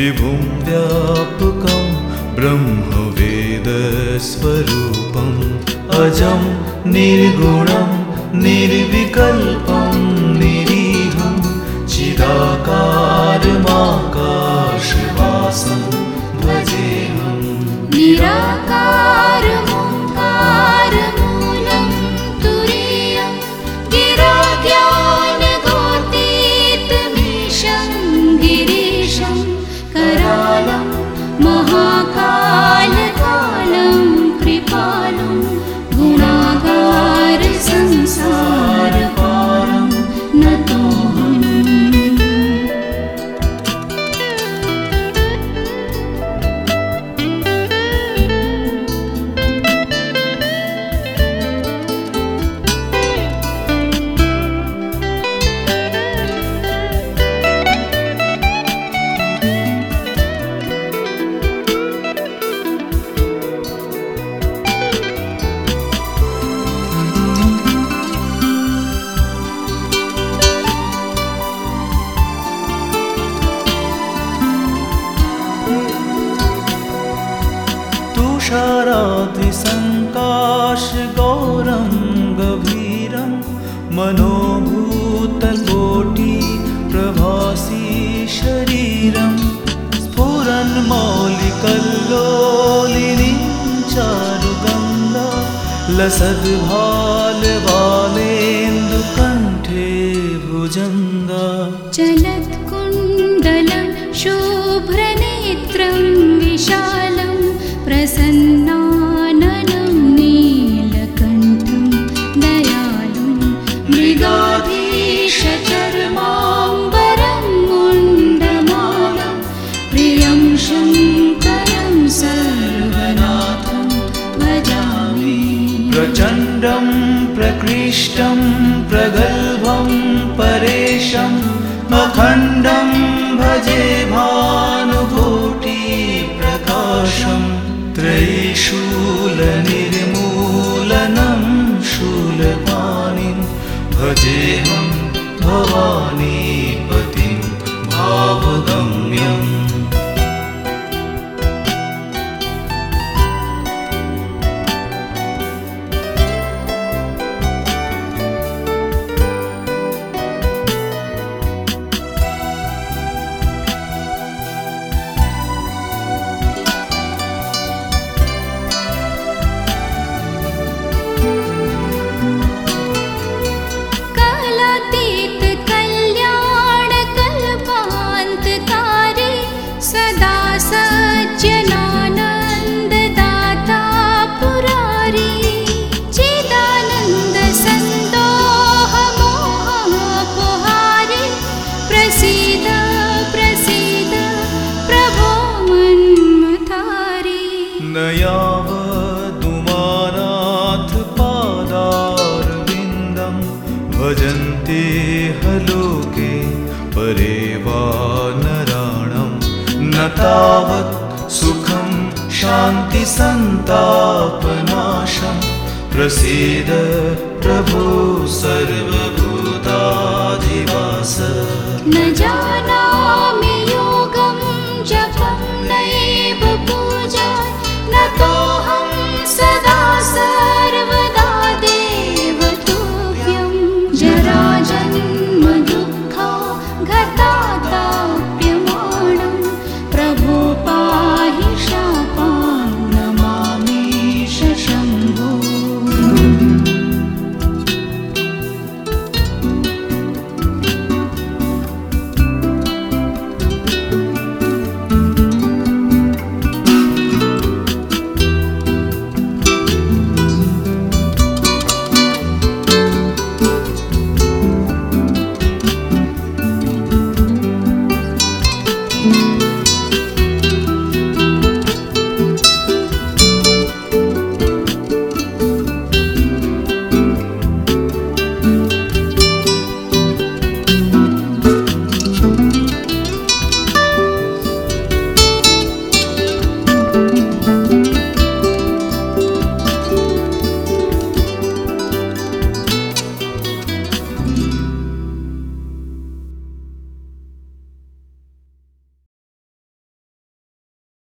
विभुं व्यापकं ब्रह्मवेदस्वरूपम् अजं निर्गुणं निर्विकल्पं निरीहं चिदाकारमाकाशवासं भजेऽहम् निराकारमोङ्कारमूलं तुरीयं गिराज्ञानगोतीतमीशं गिरीशं करालं महाकालकालं कृपालुं गुणागारसंसारपारं नतोऽहम्। तुषाराद्रिसङ्काशगौरं गभीरं मनोभूतकोटिप्रभासी शरीरं स्फुरन्मौलिकल्लोलिनीं चारुगङ्गा लसद्भालबालेन्दुकण्ठे भुजङ्गा चलत्कुण्डलं शुभ्रनेत्रं विशालं प्रसन्नाननं नीलकण्ठं दयालुं मृगाधीशचर्माम्बरं मुण्डमालं प्रियं शङ्करं सर्वनाथं भजामि। प्रचण्डं प्रकृष्टं प्रगल्भं परेशम् अखण्डं भजे भानुकोटिप्रकाशम् त्रयीशूलनिर्मूलनं शूलपाणिं भजेऽहं भवानीपतिं भावगम्यम्। सदा सज्जनानन्ददाता पुरारी चिदानन्द सन्दोहमोहपोहारी प्रसीद प्रसीद प्रभो मन्मथारी। न यावदुमानाथ पादारविन्दं भजन्ते हलोके परे वा नराणां न तावत् सुखं शान्तिसन्तापनाशं प्रसीद प्रभो सर्वभूताधिवास। न जानामि